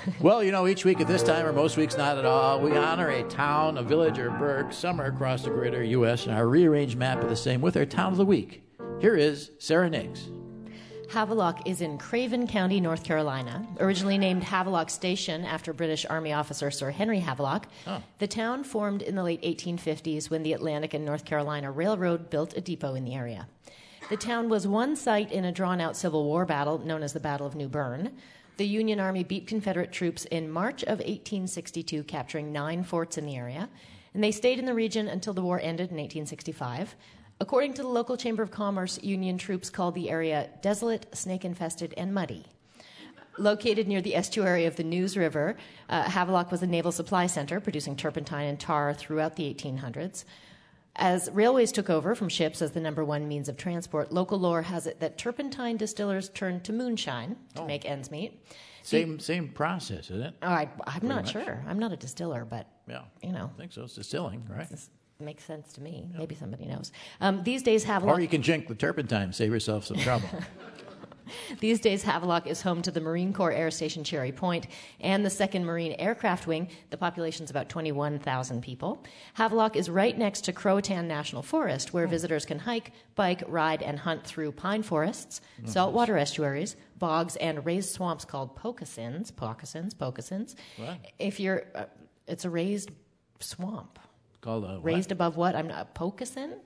Well, each week at this time, or most weeks not at all, we honor a town, a village, or burg somewhere across the greater U.S. and our rearranged map of the same with our town of the week. Here is Sarah Niggs. Havelock is in Craven County, North Carolina. Originally named Havelock Station after British Army officer Sir Henry Havelock, the town formed in the late 1850s when the Atlantic and North Carolina Railroad built a depot in the area. The town was one site in a drawn-out Civil War battle known as the Battle of New Bern. The Union Army beat Confederate troops in March of 1862, capturing 9 forts in the area, and they stayed in the region until the war ended in 1865. According to the local Chamber of Commerce, Union troops called the area desolate, snake-infested, and muddy. Located near the estuary of the Neuse River, Havelock was a naval supply center, producing turpentine and tar throughout the 1800s. As railways took over from ships as the number one means of transport, local lore has it that turpentine distillers turned to moonshine to make ends meet. Same process, isn't it? I'm not sure. I'm not a distiller, but, I think so. It's distilling, right? Makes sense to me. Yeah. Maybe somebody knows. These days, Havelock... Or you can drink the turpentine, save yourself some trouble. These days, Havelock is home to the Marine Corps Air Station Cherry Point and the 2nd Marine Aircraft Wing. The population's about 21,000 people. Havelock is right next to Croatan National Forest, where visitors can hike, bike, ride, and hunt through pine forests, saltwater estuaries, bogs, and raised swamps called pokasins. What? It's a raised swamp. Called raised above what? I'm not pokasin.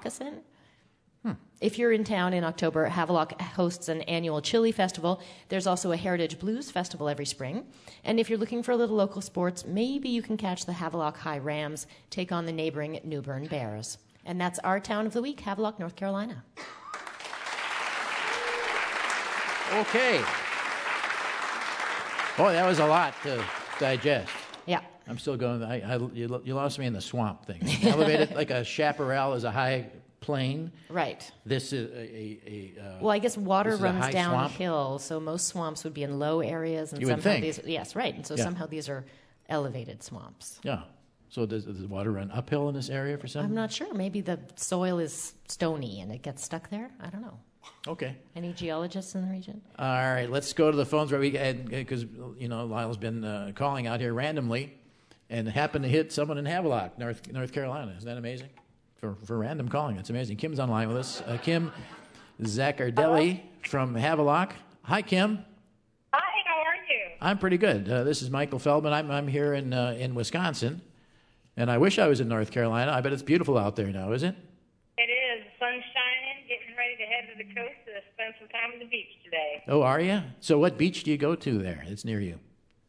If you're in town in October, Havelock hosts an annual chili festival. There's also a Heritage Blues Festival every spring. And if you're looking for a little local sports, maybe you can catch the Havelock High Rams take on the neighboring New Bern Bears. And that's our town of the week, Havelock, North Carolina. Okay. Boy, that was a lot to digest. Yeah. I'm still going. You lost me in the swamp thing. Elevated like a chaparral is a high plain. Right. This is well, I guess water runs swamp? downhill, so most swamps would be in low areas, and you would think. Yes, right. And so somehow these are elevated swamps. Yeah. So does the water run uphill in this area for some? I'm not sure. Maybe the soil is stony and it gets stuck there. I don't know. Okay. Any geologists in the region? All right. Let's go to the phones where because Lyle's been calling out here randomly, and happened to hit someone in Havelock, North Carolina. Isn't that amazing? For random calling, it's amazing. Kim's online with us. Kim Zaccardelli from Havelock. Hi, Kim. Hi, how are you? I'm pretty good. This is Michael Feldman. I'm here in Wisconsin, and I wish I was in North Carolina. I bet it's beautiful out there now, is it? It is. The sun's shining, getting ready to head to the coast to spend some time at the beach today. Oh, are you? So what beach do you go to there? It's near you.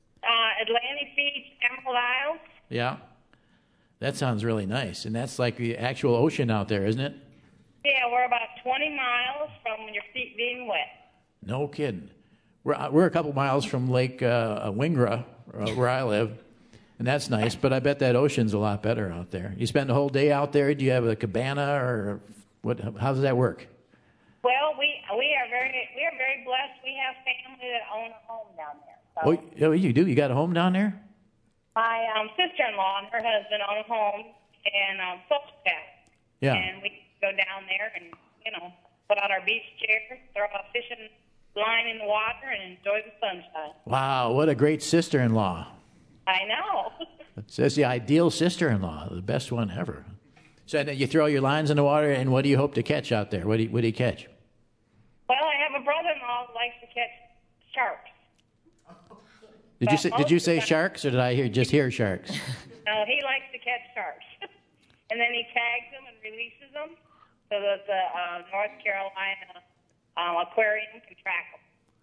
Atlantic Beach, Emerald Isle. Yeah. That sounds really nice. And that's like the actual ocean out there, isn't it? Yeah, we're about 20 miles from your feet being wet. No kidding. We're a couple miles from Lake Wingra, where I live, and that's nice. But I bet that ocean's a lot better out there. You spend the whole day out there? Do you have a cabana, or what? How does that work? Well, we are very blessed. We have family that own a home down there. So. Oh, you do? You got a home down there? My sister-in-law and her husband own a home in Folkstaff. Yeah. And we go down there and, put out our beach chairs, throw a fishing line in the water, and enjoy the sunshine. Wow, what a great sister-in-law. I know. That's the ideal sister-in-law, the best one ever. So you throw your lines in the water, and what do you hope to catch out there? What do you catch? Well, I have a brother-in-law who likes to catch sharks. Did you say sharks, or did I just hear sharks? No, he likes to catch sharks. And then he tags them and releases them so that the North Carolina aquarium can track them.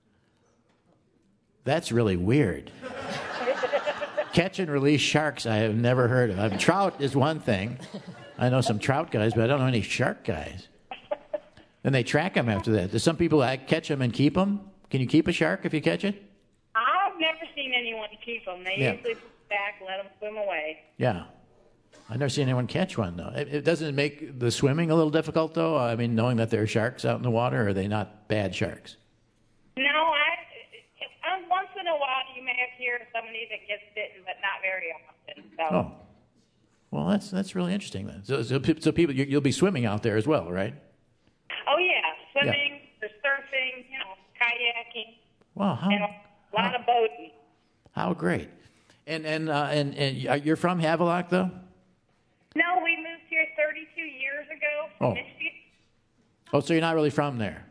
That's really weird. Catch and release sharks I have never heard of. I mean, trout is one thing. I know some trout guys, but I don't know any shark guys. And they track them after that. There's some people that catch them and keep them. Can you keep a shark if you catch it? I've never seen anyone keep them. They usually put back, let them swim away. Yeah. I've never seen anyone catch one, though. It doesn't make the swimming a little difficult, though? I mean, knowing that there are sharks out in the water, or are they not bad sharks? No, once in a while you may hear somebody that gets bitten, but not very often. So. Oh. Well, that's really interesting, then. So people, you'll be swimming out there as well, right? Oh, yeah. Swimming, or surfing, kayaking. Wow. And a lot of boating. How great. And you're from Havelock, though? No, we moved here 32 years ago from Michigan. Oh, so you're not really from there?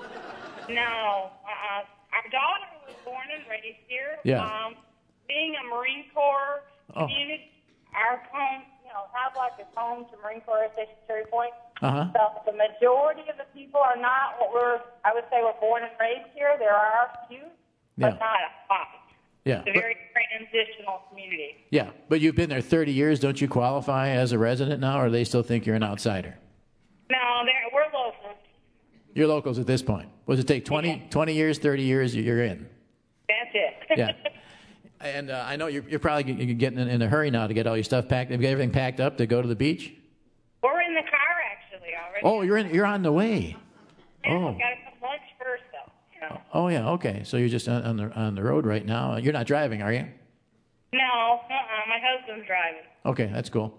No. Our daughter was born and raised here. Yeah. Being a Marine Corps community, our home, Havelock is home to Marine Corps Station Cherry Point. Uh-huh. So the majority of the people are not I would say we're born and raised here. There are a few, but not a lot. Yeah. It's a very transitional community. Yeah, but you've been there 30 years. Don't you qualify as a resident now, or they still think you're an outsider? No, we're locals. You're locals at this point. Does it take 20 years, 30 years, you're in? That's it. Yeah. And I know you're probably getting in a hurry now to get all your stuff packed. Have you got everything packed up to go to the beach? We're in the car, actually, already. Oh, you're on the way. Yeah, Oh. We've got to have lunch first, though. Oh, yeah, okay. So you're just on the road right now. You're not driving, are you? No, my husband's driving. Okay, that's cool.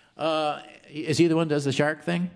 Is he the one that does the shark thing?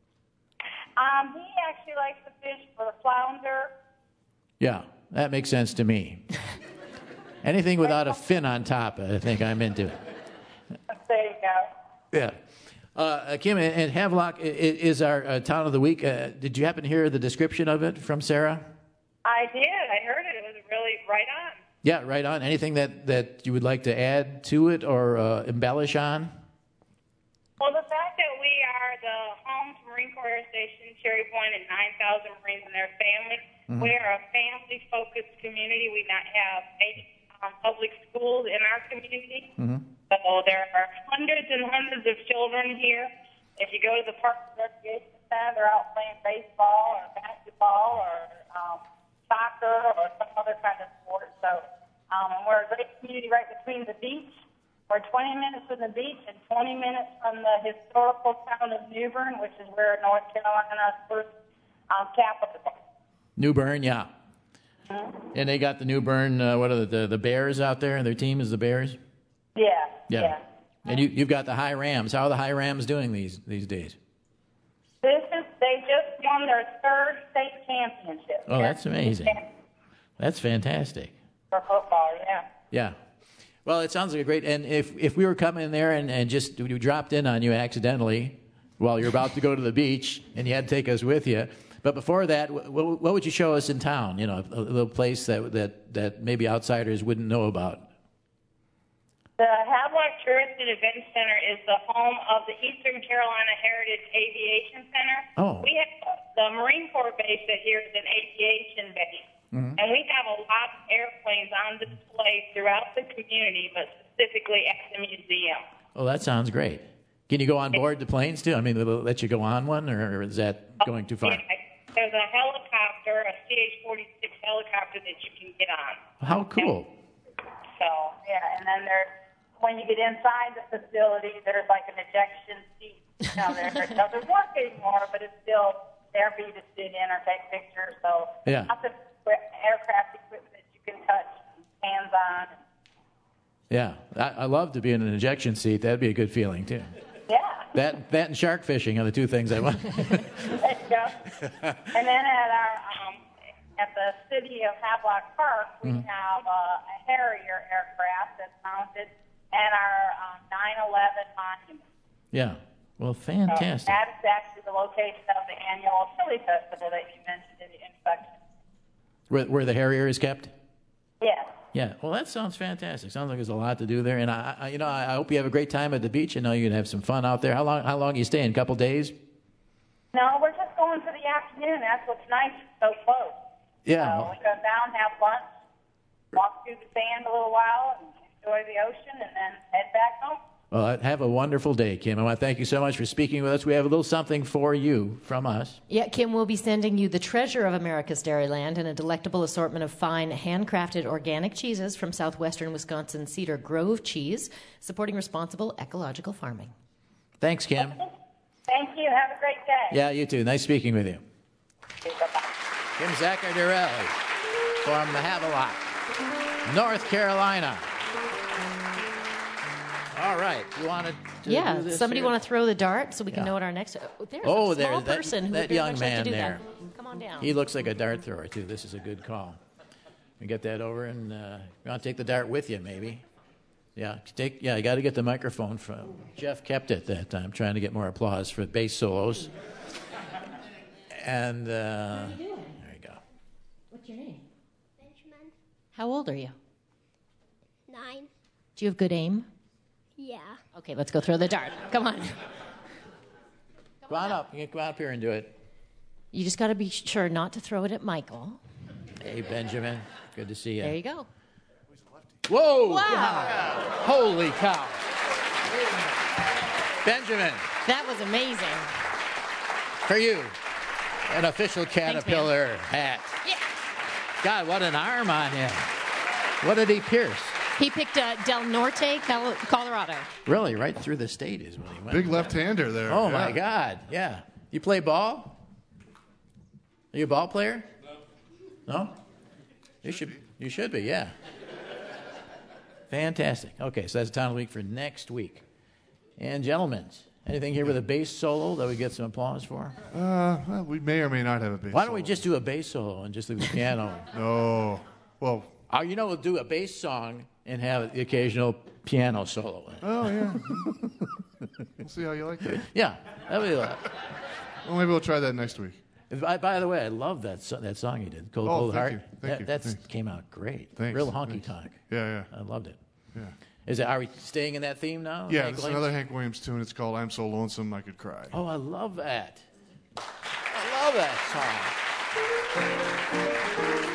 He actually likes to fish for the flounder. Yeah, that makes sense to me. Anything without a fin on top, I think I'm into it. There you go. Yeah. Kim, and Havelock is our town of the week. Did you happen to hear the description of it from Sarah? I did. I heard it. It was really right on. Yeah, right on. Anything that you would like to add to it or embellish on? Well, the fact that we are the home to Marine Corps Air Station Cherry Point and 9,000 Marines and their families, we are a family-focused community. We not have 8 public schools in our community. So there are hundreds and hundreds of children here. If you go to the Park and Recreation Center, they're out playing baseball or basketball or soccer or some other kind of sport. So we're a great community right between the beach. We're 20 minutes from the beach and 20 minutes from the historical town of New Bern, which is where North Carolina's first capital was. New Bern, yeah. And they got the New Bern, what are the Bears out there? Their team is the Bears? Yeah. And you've got the High Rams. How are the High Rams doing these days? They just won their 3rd state championship. Oh, that's amazing. That's fantastic. For football, yeah. Yeah. Well, it sounds like a great. And if we were coming there and just we dropped in on you accidentally while you're about to go to the beach and you had to take us with you, but before that, what would you show us in town? A little place that maybe outsiders wouldn't know about. The Havelock Tourist and Event Center is the home of the Eastern Carolina Heritage Aviation Center. Oh. We have the Marine Corps base that here is an aviation base. And we have a lot of airplanes on display throughout the community, but specifically at the museum. Oh, that sounds great. Can you go on board the planes, too? I mean, will they let you go on one, or is that going too far? Yeah, there's a helicopter, a CH-46 helicopter that you can get on. How cool. So, yeah, and then when you get inside the facility, there's like an ejection seat. It doesn't work anymore, but it's still there for you to sit in or take pictures. So, yeah. lots of aircraft equipment that you can touch, hands on. Yeah, I love to be in an ejection seat. That'd be a good feeling, too. Yeah. That and shark fishing are the two things I want. There you go. And then at the city of Havelock Park, we have a Harrier aircraft that's mounted at our 9/11 monument. Yeah. Well, fantastic. So that is actually the location of the annual chili festival that you mentioned in the introduction. Where the Harrier is kept? Yes. Yeah. Well, that sounds fantastic. Sounds like there's a lot to do there, and I hope you have a great time at the beach. I know you're gonna have some fun out there. How long are you staying? A couple days? No, we're just going for the afternoon. That's what's nice. It's so close. Yeah. So we go down, have lunch, walk through the sand a little while, and enjoy the ocean, and then head back home. Well, have a wonderful day, Kim. I want to thank you so much for speaking with us. We have a little something for you from us. Yeah, Kim will be sending you the treasure of America's Dairyland and a delectable assortment of fine, handcrafted organic cheeses from southwestern Wisconsin Cedar Grove Cheese, supporting responsible ecological farming. Thanks, Kim. Thank you. Have a great day. Yeah, you too. Nice speaking with you. Bye-bye. Kim Zaccardarelli from Havelock, North Carolina. All right. You wanted to do this somebody here? want to throw the dart so we can know what our next... There's a small person who that would very young much man like to do there. that. Come on down. He looks like a dart thrower, too. This is a good call. We get that over, and you want to take the dart with you, maybe. Yeah, you got to get the microphone from Jeff. Kept it that time, trying to get more applause for bass solos. And there you go. What's your name? Benjamin. How old are you? 9. Do you have good aim? Yeah. Okay, let's go throw the dart. Come on. Come on up. You can come up here and do it. You just got to be sure not to throw it at Michael. Hey, Benjamin. Good to see you. There you go. Whoa! Wow. God. Holy cow. Benjamin. That was amazing. For you, an official Caterpillar hat. Yeah. God, what an arm on him. What did he pierce? He picked Del Norte, Colorado. Really, right through the state is what he went. Big left-hander there. Oh, yeah. my God. Yeah. You play ball? Are you a ball player? No? You should be, yeah. Fantastic. Okay, so that's Town of the Week for next week. And gentlemen, anything here with a bass solo that we get some applause for? Well, we may or may not have a bass Why don't we solo. just do a bass solo and just leave the piano? No. Well, We'll do a bass song and have the occasional piano solo. oh, yeah. We'll see how you like that. Yeah, that would be a lot. Well, maybe we'll try that next week. By the way, I love that song you did, Cold Oh, Cold thank Heart. you. Thank you. That Thanks. came out great. Thanks. Real honky Thanks. tonk. Yeah. I loved it. Yeah. Are we staying in that theme now? Yeah, Hank this is Williams? another Hank Williams tune. It's called I'm So Lonesome I Could Cry. Oh, I love that. I love that song.